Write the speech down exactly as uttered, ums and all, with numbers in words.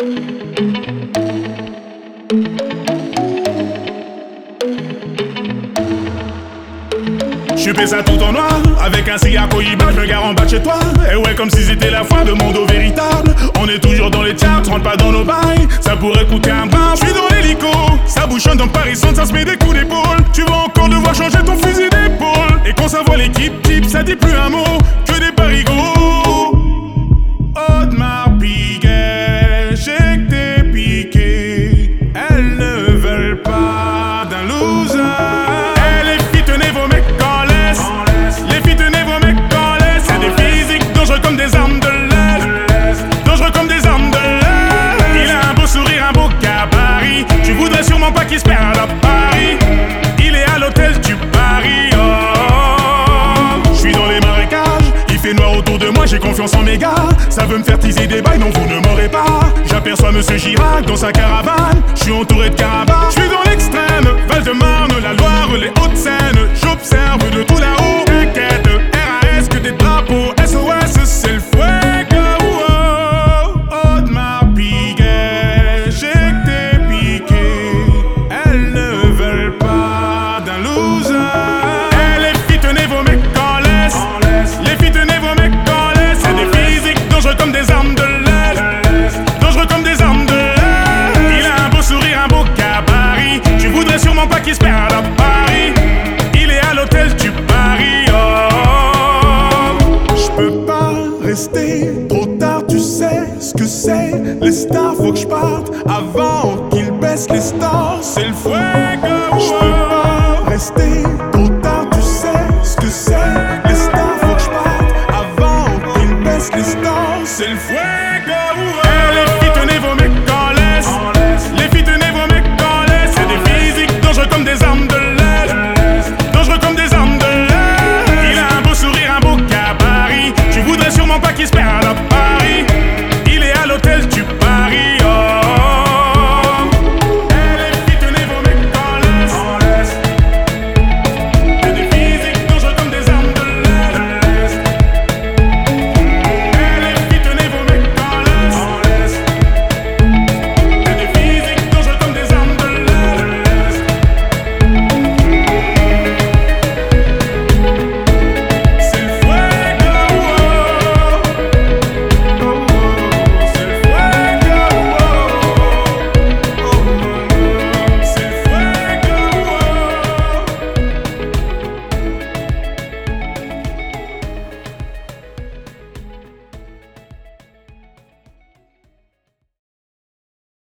Je fais ça tout en noir, avec un cigare Cohiba, je me gare en bas de chez toi. Et ouais, comme si c'était la fin de mon dos véritable. On est toujours dans les tiens, rentre pas dans nos bails. Ça pourrait coûter un brin, je suis dans l'hélico. Ça bouchonne dans Paris, Centre, ça se met des coups d'épaule. Tu vas encore devoir changer ton fusil d'épaule. Et quand ça voit l'équipe type, ça dit plus un mot que des parigots. Audemars Piguet, j'ai que t'es piqué. Elles ne veulent pas d'un loser. Comme des armes de l'Est, dangereux comme des armes de l'Est. Il a un beau sourire, un beau gabarit. Tu voudrais sûrement pas qu'il se perde à Paris. Il est à l'hôtel du Paris. Oh, je suis dans les marécages, il fait noir autour de moi, j'ai confiance en mes gars. Ça veut me faire teaser des bails, non vous ne m'aurez pas. J'aperçois Monsieur Girac dans sa caravane. Je suis entouré de caravanes. Je suis dans l'extrême, Val-de-Marne, la Loire, les Hauts-de-Seine. J'observe de tout là-haut. T'inquiète, R A S que des drapeaux. S O S c'est le fuego. Audemars Piguet, j'ai que t'es piqué. Elles ne veulent pas d'un loser. Eh les filles tenez vos mecs en laisse. Les filles tenez vos mecs en laisse. C'est des physiques dangereux comme des armes de l'Est. Dangereux comme des armes de l'Est. Il a un beau sourire, un beau gabarit. Tu voudrais sûrement pas qu'il se perde à Paris. Il est à l'hôtel du Paris. Oh, je peux pas rester trop tard, tu sais ce que c'est. Les stars, faut que je parte avant qu'ils baissent les stars. C'est le fuego. Je peux pas rester trop tard, tu sais ce que c'est. Les stars, faut que je parte avant qu'ils baissent les stars. C'est le fuego.